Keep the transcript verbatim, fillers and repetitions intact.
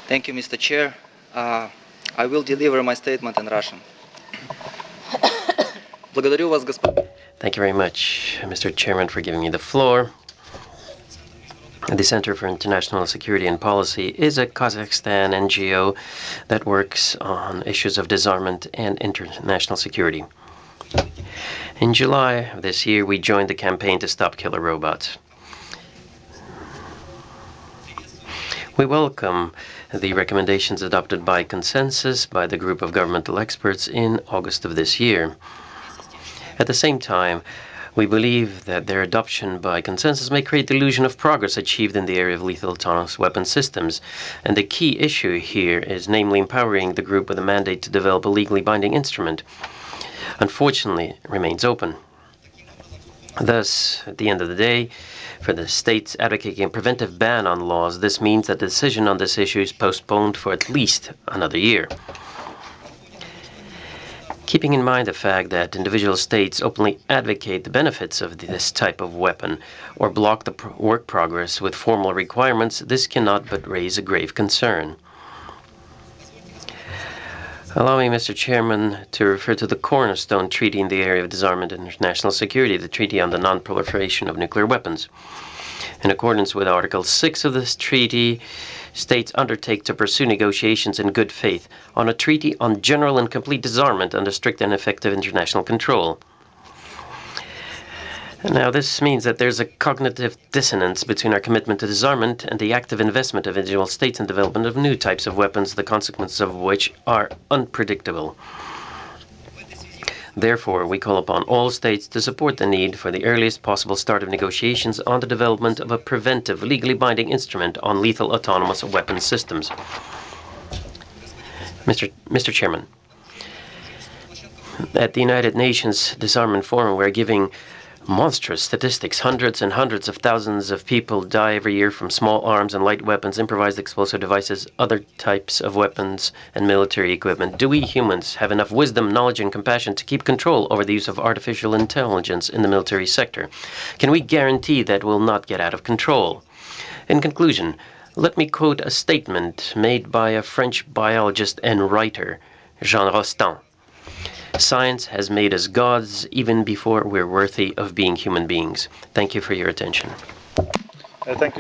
Thank you, Mister Chair. Uh, I will deliver my statement in Russian. Благодарю вас, господин. Thank you very much, Mister Chairman, for giving me the floor. The Center for International Security and Policy is a Kazakhstan N G O that works on issues of disarmament and international security. In July of this year, we joined the campaign to stop killer robots. We welcome the recommendations adopted by consensus by the group of governmental experts in August of this year. At the same time, we believe that their adoption by consensus may create the illusion of progress achieved in the area of lethal autonomous weapon systems. And the key issue here is namely empowering the group with a mandate to develop a legally binding instrument. Unfortunately, it remains open. Thus, at the end of the day, for the states advocating a preventive ban on laws, this means that the decision on this issue is postponed for at least another year. Keeping in mind the fact that individual states openly advocate the benefits of this type of weapon or block the pro- work progress with formal requirements, this cannot but raise a grave concern. Allow me, Mister Chairman, to refer to the cornerstone treaty in the area of disarmament and international security, the Treaty on the Non-Proliferation of Nuclear Weapons. In accordance with Article six of this treaty, states undertake to pursue negotiations in good faith on a treaty on general and complete disarmament under strict and effective international control. Now, this means that there's a cognitive dissonance between our commitment to disarmament and the active investment of individual states in development of new types of weapons, the consequences of which are unpredictable. Therefore, we call upon all states to support the need for the earliest possible start of negotiations on the development of a preventive, legally binding instrument on lethal autonomous weapons systems. Mister Mister Chairman, at the United Nations Disarmament Forum, we're giving monstrous statistics. Hundreds and hundreds of thousands of people die every year from small arms and light weapons, improvised explosive devices, other types of weapons, and military equipment. Do we humans have enough wisdom, knowledge, and compassion to keep control over the use of artificial intelligence in the military sector? Can we guarantee that will not get out of control? In conclusion, let me quote a statement made by a French biologist and writer, Jean Rostand. Science has made us gods even before we're worthy of being human beings. Thank you for your attention. Uh, thank you.